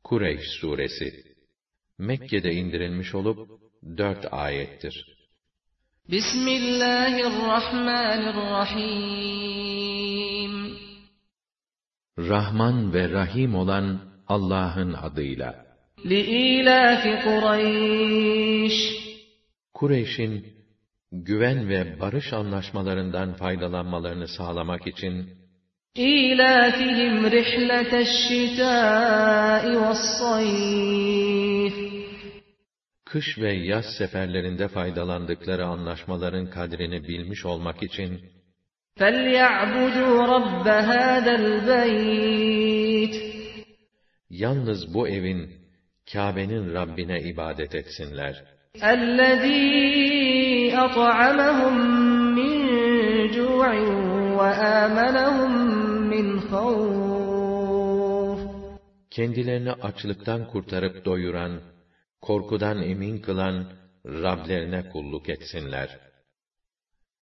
Kureyş suresi Mekke'de indirilmiş olup 4 ayettir. Bismillahirrahmanirrahim. Rahman ve Rahim olan Allah'ın adıyla. Li'ilafi Kureyş. Kureyş'in güven ve barış anlaşmalarından faydalanmalarını sağlamak için İlâfihim rihleteşşitâi ve's-sayf. Kış ve yaz seferlerinde faydalandıkları anlaşmaların kadrini bilmiş olmak için فَلْيَعْبُدُوا رَبَّ هَذَا الْبَيْتِ. yalnız bu evin, Kâbe'nin Rabbine ibadet etsinler. الَّذ۪ي أَطْعَمَهُمْ مِنْ جُوعٍ وَآمَنَهُمْ مِنْ خَوْفٍ. Kendilerini açlıktan kurtarıp doyuran, korkudan emin kılan Rablerine kulluk etsinler.